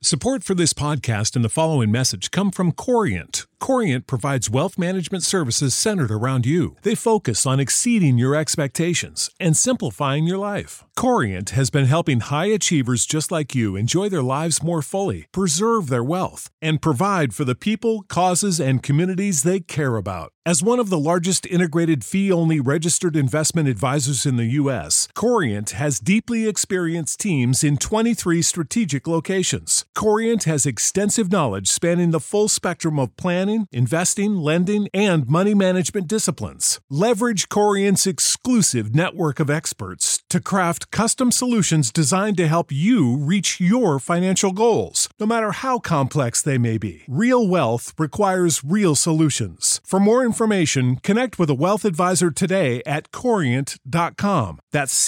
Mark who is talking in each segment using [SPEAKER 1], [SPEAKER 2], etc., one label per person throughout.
[SPEAKER 1] Support for this podcast and the following message come from Corient. Corient provides wealth management services centered around you. They focus on exceeding your expectations and simplifying your life. Corient has been helping high achievers just like you enjoy their lives more fully, preserve their wealth, and provide for the people, causes, and communities they care about. As one of the largest integrated fee-only registered investment advisors in the U.S., Corient has deeply experienced teams in 23 strategic locations. Corient has extensive knowledge spanning the full spectrum of planning, investing, lending, and money management disciplines. Leverage Corient's exclusive network of experts to craft custom solutions designed to help you reach your financial goals, no matter how complex they may be. Real wealth requires real solutions. For more information, connect with a wealth advisor today at Corient.com. That's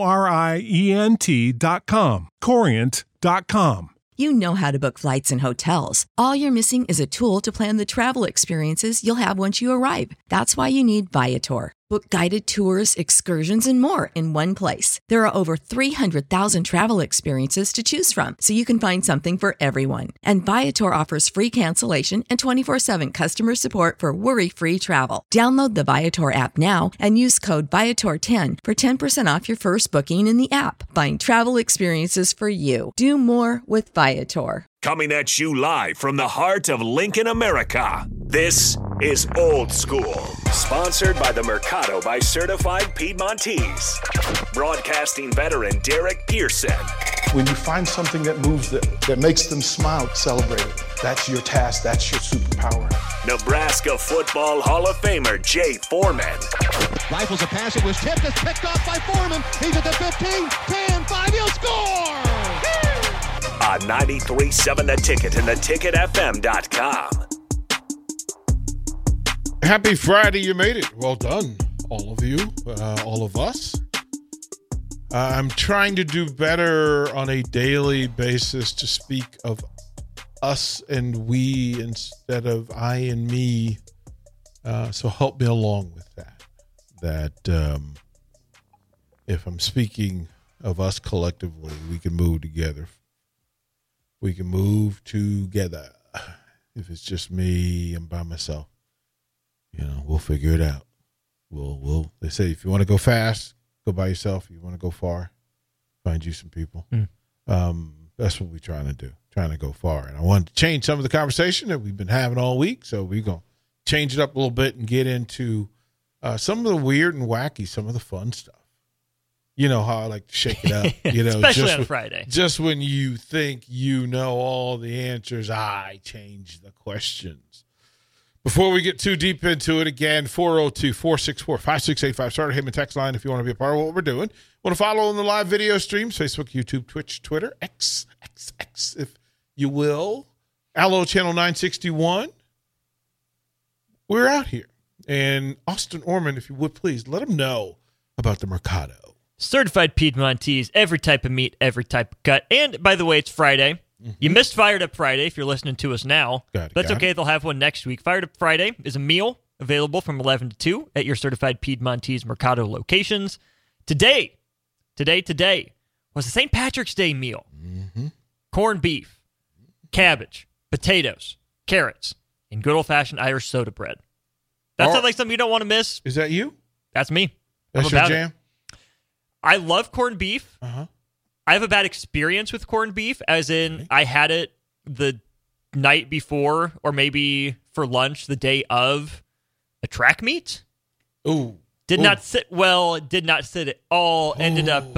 [SPEAKER 1] Corient.com. Corient.com.
[SPEAKER 2] You know how to book flights and hotels. All you're missing is a tool to plan the travel experiences you'll have once you arrive. That's why you need Viator. Book guided tours, excursions, and more in one place. There are over 300,000 travel experiences to choose from, so you can find something for everyone. And Viator offers free cancellation and 24/7 customer support for worry-free travel. Download the Viator app now and use code Viator10 for 10% off your first booking in the app. Find travel experiences for you. Do more with Viator.
[SPEAKER 3] Coming at you live from the heart of Lincoln, America. This is Old School, sponsored by the Mercado by Certified Piedmontese. Broadcasting veteran Derek Pearson.
[SPEAKER 4] When you find something that moves them, that makes them smile, celebrate it. That's your task. That's your superpower.
[SPEAKER 3] Nebraska Football Hall of Famer Jay Foreman.
[SPEAKER 5] Rifles a pass. It was tipped. It's picked off by Foreman. He's at the 15, 10, 5. He'll score!
[SPEAKER 3] On 93.7 The Ticket and theticketfm.com.
[SPEAKER 6] Happy Friday, you made it. Well done, all of you, all of us. I'm trying to do better on a daily basis to speak of us and we instead of I and me. So help me along with that. That if I'm speaking of us collectively, we can move together. We can move together. If it's just me and by myself, we'll figure it out. They say if you want to go fast, go by yourself. If you want to go far, find you some people. That's what we're trying to do, trying to go far. And I wanted to change some of the conversation that we've been having all week. So we're going to change it up a little bit and get into some of the weird and wacky, some of the fun stuff. You know how I like to shake it up.
[SPEAKER 7] Especially on Friday.
[SPEAKER 6] Just when you think you know all the answers, I change the questions. Before we get too deep into it, again, 402-464-5685. Starter Heyman text line if you want to be a part of what we're doing. Want to follow on the live video streams, Facebook, YouTube, Twitch, Twitter, X, if you will. Allo Channel 961. We're out here. And Austin Orman, if you would please, let them know about the Mercado.
[SPEAKER 7] Certified Piedmontese, every type of meat, every type of cut. And, by the way, it's Friday. Mm-hmm. You missed Fired Up Friday if you're listening to us now. That's okay. They'll have one next week. Fired Up Friday is a meal available from 11 to 2 at your Certified Piedmontese Mercado locations. Today was the St. Patrick's Day meal. Mm-hmm. Corned beef, cabbage, potatoes, carrots, and good old-fashioned Irish soda bread. That sounds like something you don't want to miss.
[SPEAKER 6] Is that you?
[SPEAKER 7] That's me.
[SPEAKER 6] That's your jam?
[SPEAKER 7] I love corned beef. Uh-huh. I have a bad experience with corned beef, as in I had it the night before or maybe for lunch the day of a track meet.
[SPEAKER 6] Ooh.
[SPEAKER 7] Did not sit well. Did not sit at all. Ended up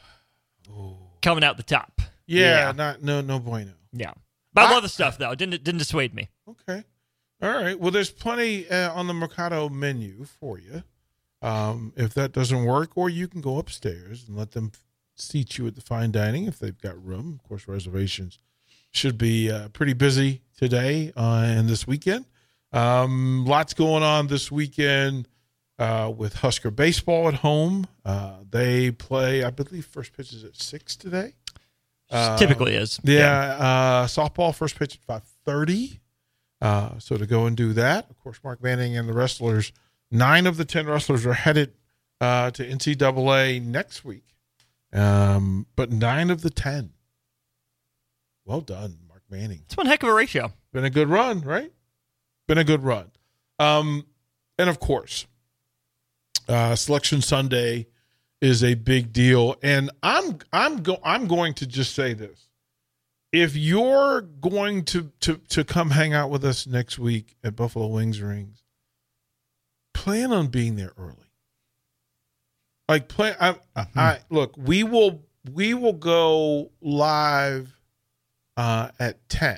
[SPEAKER 7] coming out the top.
[SPEAKER 6] Yeah. No bueno.
[SPEAKER 7] Yeah. But I love the stuff, though. It didn't dissuade me.
[SPEAKER 6] Okay. All right. Well, there's plenty on the Mercado menu for you. If that doesn't work, or you can go upstairs and let them seat you at the fine dining if they've got room. Of course, reservations should be pretty busy today and this weekend. Lots going on this weekend with Husker baseball at home. They play, I believe, first pitch is at 6 today.
[SPEAKER 7] Typically is.
[SPEAKER 6] Yeah. Softball first pitch at 5:30. So to go and do that, of course, Mark Manning and the wrestlers, 9 of the 10 wrestlers are headed to NCAA next week. But 9 of the 10 Well done, Mark Manning.
[SPEAKER 7] It's one heck of a ratio.
[SPEAKER 6] Been a good run, right? Been a good run. And of course, Selection Sunday is a big deal. And I'm going to just say this. If you're going to come hang out with us next week at Buffalo Wings Rings, plan on being there early. Like look, we will go live at 10.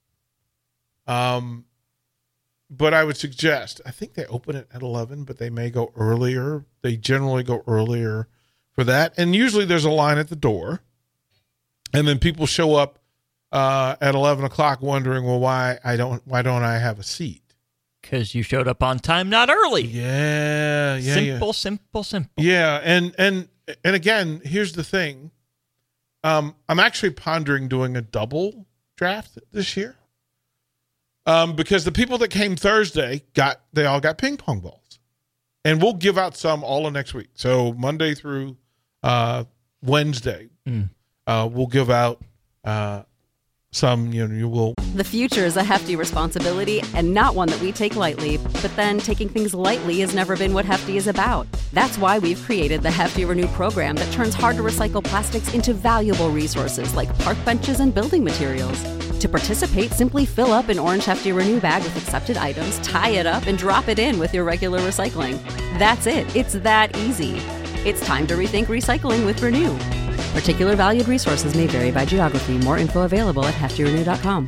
[SPEAKER 6] But I would suggest, I think they open it at 11, but they may go earlier. They generally go earlier for that. And usually there's a line at the door. And then people show up at 11 o'clock wondering, well, why don't I have a seat?
[SPEAKER 7] Because you showed up on time, not early.
[SPEAKER 6] Yeah.
[SPEAKER 7] Simple.
[SPEAKER 6] Yeah, and again, here's the thing. I'm actually pondering doing a double draft this year. Because the people that came Thursday they all got ping pong balls. And we'll give out some all of next week. So Monday through Wednesday, we'll give out some, you will.
[SPEAKER 8] The future is a hefty responsibility and not one that we take lightly. But then taking things lightly has never been what Hefty is about. That's why we've created the Hefty Renew program that turns hard-to-recycle plastics into valuable resources like park benches and building materials. To participate, simply fill up an orange Hefty Renew bag with accepted items, tie it up, and drop it in with your regular recycling. That's it. It's that easy. It's time to rethink recycling with Renew. Particular valued resources may vary by geography. More info available at heftyrenew.com.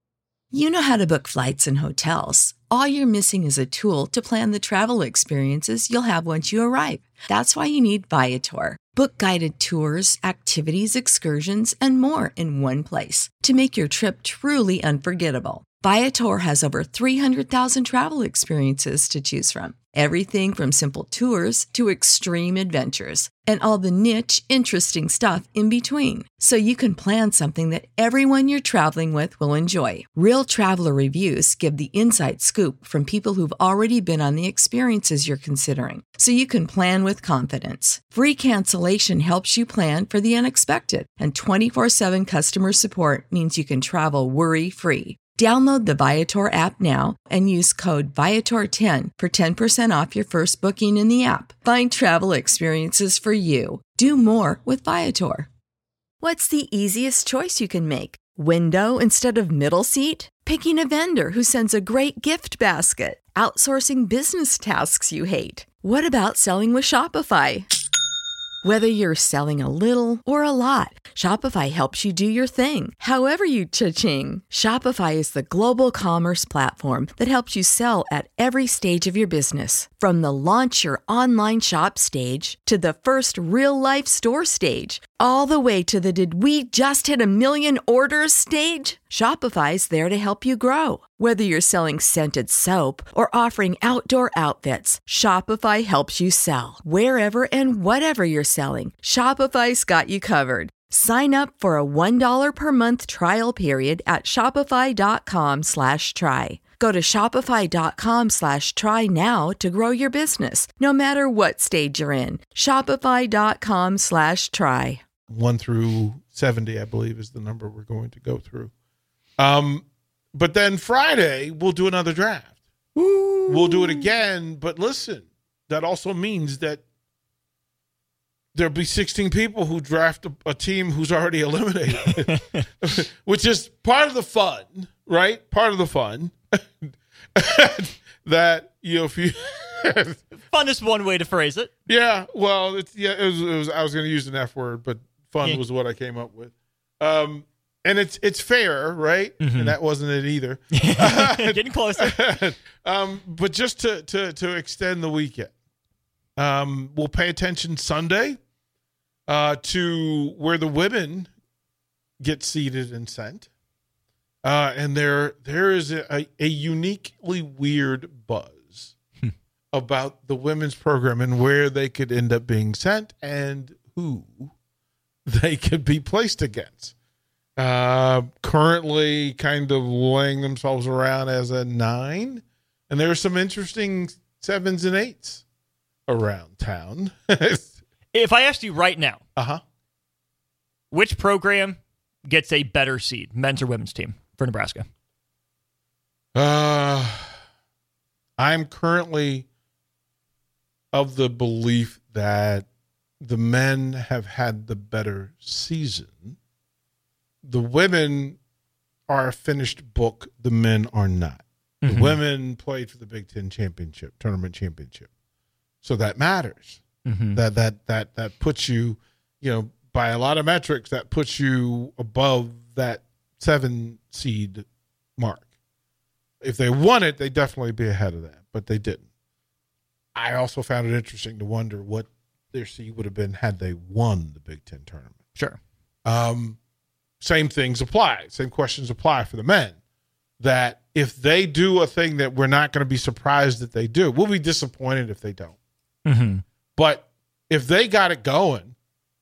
[SPEAKER 2] You know how to book flights and hotels. All you're missing is a tool to plan the travel experiences you'll have once you arrive. That's why you need Viator. Book guided tours, activities, excursions, and more in one place to make your trip truly unforgettable. Viator has over 300,000 travel experiences to choose from. Everything from simple tours to extreme adventures and all the niche, interesting stuff in between. So you can plan something that everyone you're traveling with will enjoy. Real traveler reviews give the inside scoop from people who've already been on the experiences you're considering. So you can plan with confidence. Free cancellation helps you plan for the unexpected. And 24/7 customer support means you can travel worry-free. Download the Viator app now and use code Viator10 for 10% off your first booking in the app. Find travel experiences for you. Do more with Viator. What's the easiest choice you can make? Window instead of middle seat? Picking a vendor who sends a great gift basket? Outsourcing business tasks you hate? What about selling with Shopify? Whether you're selling a little or a lot, Shopify helps you do your thing, however you cha-ching. Shopify is the global commerce platform that helps you sell at every stage of your business. From the launch your online shop stage to the first real-life store stage, all the way to the did we just hit 1 million orders stage. Shopify's there to help you grow. Whether you're selling scented soap or offering outdoor outfits, Shopify helps you sell. Wherever and whatever you're selling, Shopify's got you covered. Sign up for a $1 per month trial period at shopify.com/try. Go to shopify.com/try now to grow your business, no matter what stage you're in. Shopify.com/try.
[SPEAKER 6] 1 through 70, I believe, is the number we're going to go through. But then Friday, we'll do another draft. Ooh. We'll do it again. But listen, that also means that there'll be 16 people who draft a team who's already eliminated, which is part of the fun, right? Part of the fun. That, if you...
[SPEAKER 7] Fun is one way to phrase it.
[SPEAKER 6] Yeah, well, it was I was going to use an F word, but fun was what I came up with. And it's fair, right? Mm-hmm. And that wasn't it either.
[SPEAKER 7] Getting closer.
[SPEAKER 6] But just to extend the weekend, we'll pay attention Sunday to where the women get seated and sent. And there is a uniquely weird buzz about the women's program and where they could end up being sent and who they could be placed against. Currently kind of laying themselves around as a 9, and there are some interesting 7s and 8s around town.
[SPEAKER 7] If I asked you right now,
[SPEAKER 6] uh-huh,
[SPEAKER 7] which program gets a better seed, men's or women's team, for Nebraska?
[SPEAKER 6] I'm currently of the belief that the men have had the better season. The women are a finished book. The men are not. The women played for the Big Ten championship, tournament championship. So that matters. That puts you, by a lot of metrics, that puts you above that 7 seed mark. If they won it, they'd definitely be ahead of that, but they didn't. I also found it interesting to wonder what their seed would have been had they won the Big Ten tournament.
[SPEAKER 7] Sure.
[SPEAKER 6] Same things apply. Same questions apply for the men. That if they do a thing that we're not going to be surprised that they do, we'll be disappointed if they don't. But if they got it going,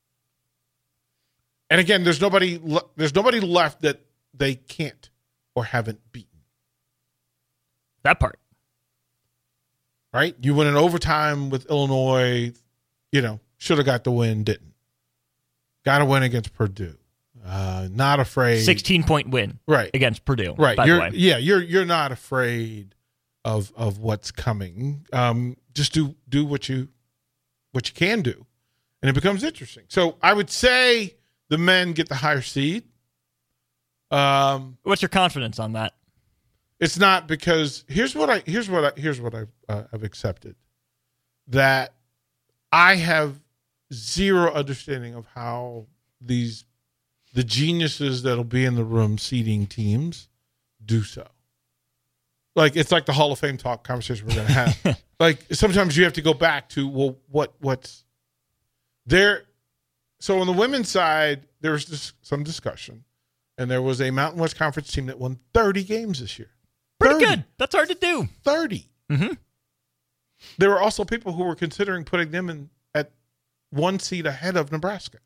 [SPEAKER 6] and again, there's nobody left that they can't or haven't beaten.
[SPEAKER 7] That part.
[SPEAKER 6] Right? You win in overtime with Illinois, should have got the win, didn't. Got to win against Purdue. Not afraid.
[SPEAKER 7] 16-point win,
[SPEAKER 6] right,
[SPEAKER 7] against Purdue.
[SPEAKER 6] Right,
[SPEAKER 7] by the way.
[SPEAKER 6] Yeah, you're not afraid of what's coming. Just do what you can do, and it becomes interesting. So I would say the men get the higher seed.
[SPEAKER 7] What's your confidence on that?
[SPEAKER 6] It's not because here's what I've accepted, that I have zero understanding of how the geniuses that'll be in the room seeding teams do so. Like, it's like the Hall of Fame talk conversation we're going to have. Like, sometimes you have to go back to, well, what's there? So on the women's side, there was some discussion, and there was a Mountain West Conference team that won 30 games this year.
[SPEAKER 7] Pretty good. That's hard to do.
[SPEAKER 6] 30. There were also people who were considering putting them at 1 seed ahead of Nebraska.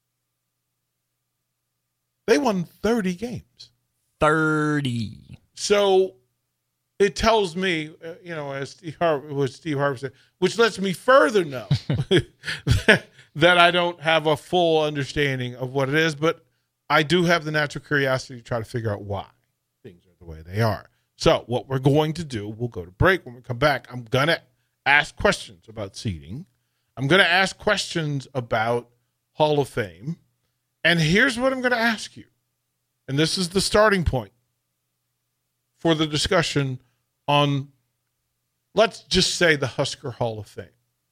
[SPEAKER 6] They won 30 games.
[SPEAKER 7] 30.
[SPEAKER 6] So it tells me, as Steve Harvey said, which lets me further know that I don't have a full understanding of what it is, but I do have the natural curiosity to try to figure out why things are the way they are. So what we're going to do, we'll go to break. When we come back, I'm going to ask questions about seeding. I'm going to ask questions about Hall of Fame. And here's what I'm going to ask you. And this is the starting point for the discussion on, let's just say, the Husker Hall of Fame.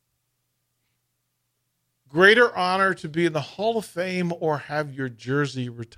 [SPEAKER 6] Greater honor to be in the Hall of Fame or have your jersey retired?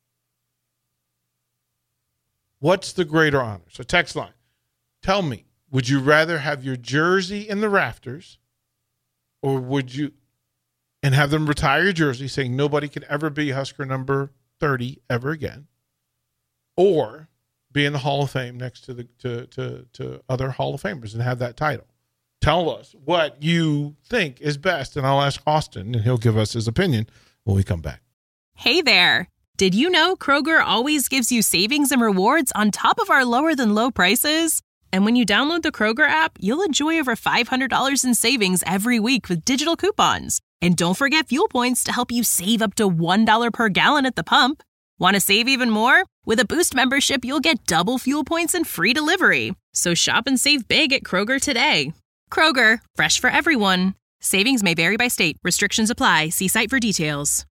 [SPEAKER 6] What's the greater honor? So text line. Tell me, would you rather have your jersey in the rafters, or would you, and have them retire your jersey saying nobody can ever be Husker number 30 ever again, or be in the Hall of Fame next to to other Hall of Famers and have that title? Tell us what you think is best, and I'll ask Austin, and he'll give us his opinion when we come back.
[SPEAKER 9] Hey there. Did you know Kroger always gives you savings and rewards on top of our lower-than-low prices? And when you download the Kroger app, you'll enjoy over $500 in savings every week with digital coupons. And don't forget fuel points to help you save up to $1 per gallon at the pump. Want to save even more? With a Boost membership, you'll get double fuel points and free delivery. So shop and save big at Kroger today. Kroger, fresh for everyone. Savings may vary by state. Restrictions apply. See site for details.